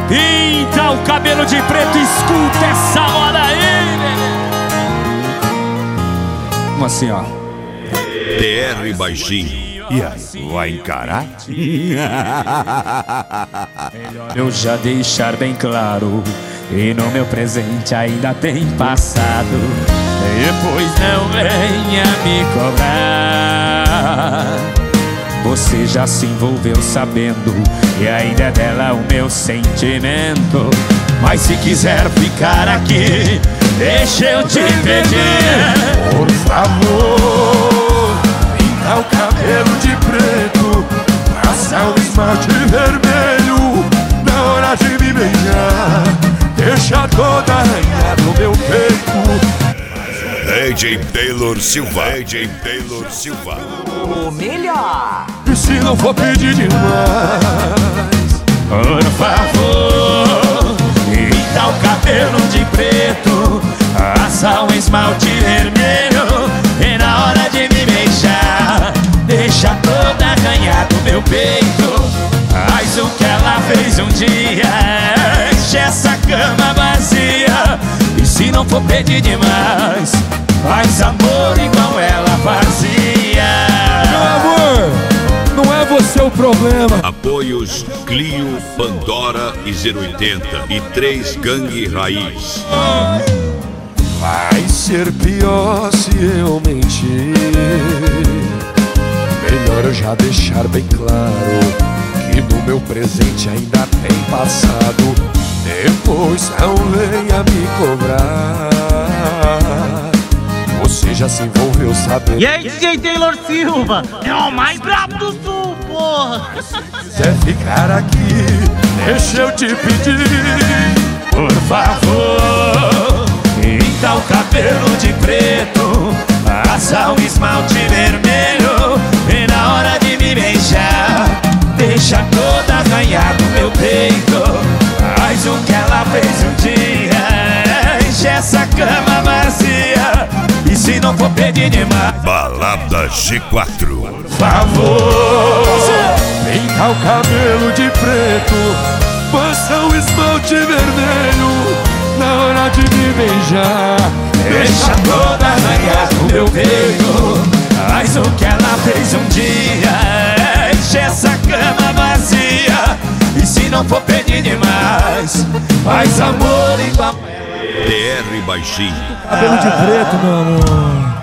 Pinta o cabelo de preto, escuta essa moda aí. Como assim, ó? DR baixinho. E aí, vai encarar? Eu já deixar bem claro, e no meu presente ainda tem passado. Depois não venha me cobrar. Você já se envolveu sabendo, e ainda é dela o meu sentimento. Mas se quiser ficar aqui, deixa eu te pedir, por favor, pinta o cabelo de preto, passa o esmalte vermelho na hora de me beijar, deixa toda arranhada no meu peito. AJ Taylor Silva. AJ Taylor Silva. O melhor. E se não for pedir demais, por favor, pinta o cabelo de preto, passa um esmalte vermelho, e na hora de me beijar, deixa toda arranhada o meu peito. Faz o que ela fez um dia, enche essa cama vazia. E se não for pedir demais, faz amor igual ela fazia. meu amor, não é você o problema. Apoios Clio, Pandora e 080 e 3 Gangue Raiz. Vai ser pior se eu mentir. Melhor eu já deixar bem claro que no meu presente ainda tem passado. Depois não venha me cobrar. Você já se envolveu sabendo. E aí, DJ Taylor Silva, é o mais brabo do sul, porra. Se quiser ficar aqui, deixa eu te pedir, por favor, pinta o cabelo de preto, passa um esmalte vermelho, e na hora de me beijar, deixa toda arranhada o meu peito. Faz o que ela fez um dia, enche essa cama vazia. E se não for pedir demais, Balada G4. por favor, pinta o cabelo de preto, passa o esmalte vermelho na hora de me beijar, deixa toda arranhada o meu peito. Faz o que ela fez um dia, enche essa cama vazia. E se não for pedir demais, faz amor igual DR baixinho. cabelo de preto, meu amor.